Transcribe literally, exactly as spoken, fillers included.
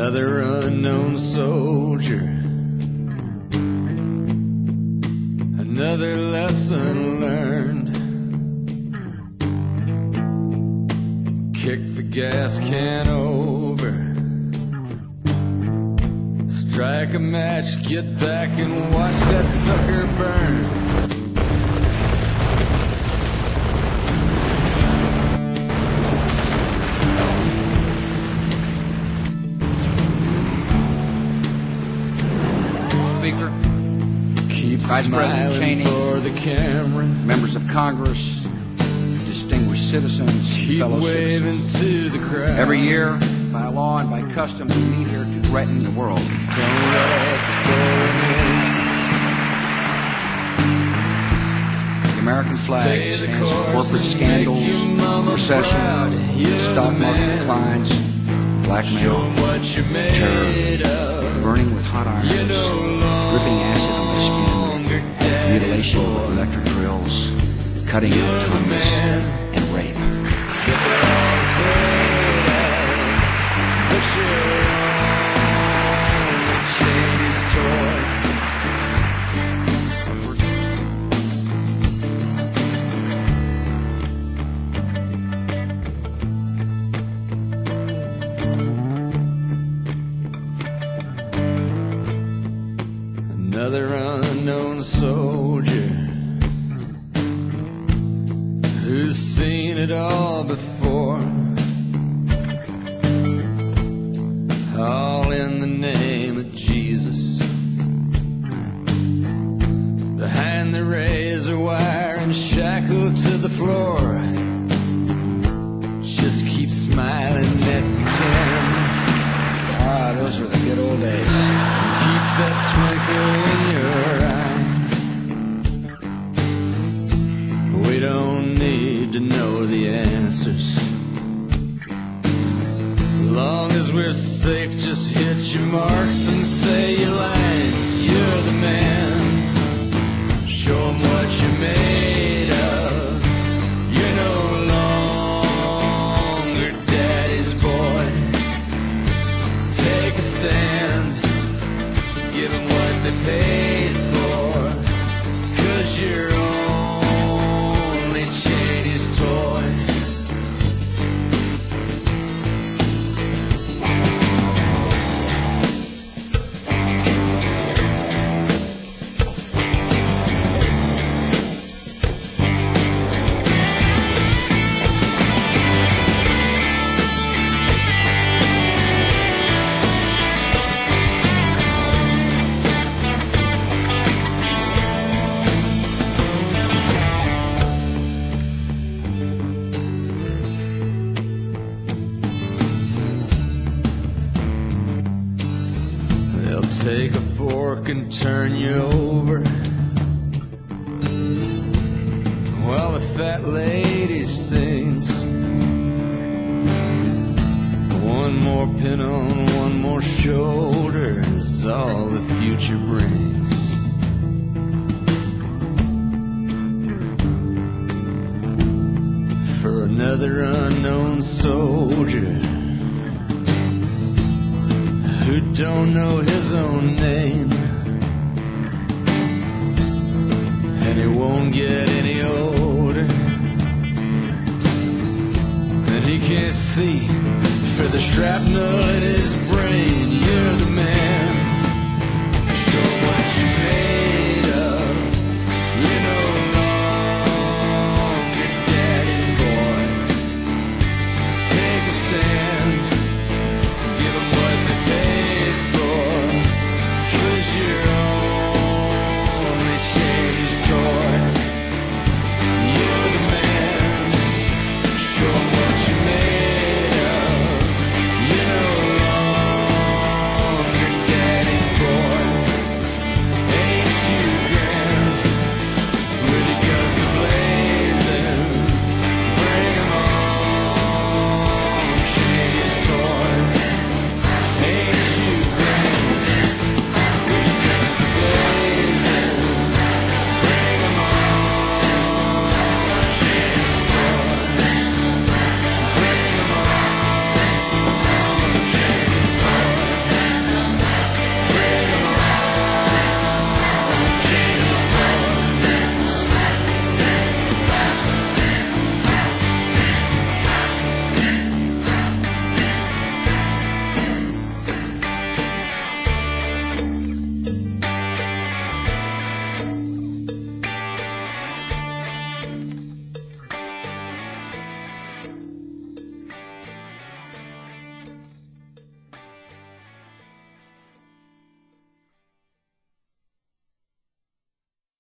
Another unknown soldier, another lesson learned. Kick the gas can over, strike a match, get back and watch that sucker burn. Speaker, Keep Vice President Cheney, for the camera, members of Congress, distinguished citizens, keep fellow waving citizens. to the crowd. Every year, by law and by custom, we meet here to threaten the world. Don't let for an The American flag instant stay the stands for course corporate and scandals, make your mama recession, proud. You're stock the market man. declines, Show blackmail, 'em what you're made terror, of. burning with hot irons, You're no dripping acid on the skin, longer daddy's mutilation boy. with electric drills, cutting You're out the tongues, man. and rape. Get the all afraid of. But you're only Shady's toy. Another unknown soldier who's seen it all before, all in the name of Jesus. Behind the razor wire and shackled to the floor, just keep smiling at the camera. Ah, those were the good old days. Keep that twinkle in your eye. We don't need to know the answers. Long as we're safe, just hit your marks and say your lines. You're the man. Show 'em what you're made of. You're no longer daddy's boy. Take a stand. Give 'em what they paid for, 'cause you're only Cheney's toy. They'll take a fork and turn you over, while the fat lady sings. One more pin on one more shoulder is all the future brings. For another unknown soldier who don't know his own name, and he won't get any older, and he can't see for the shrapnel in his brain.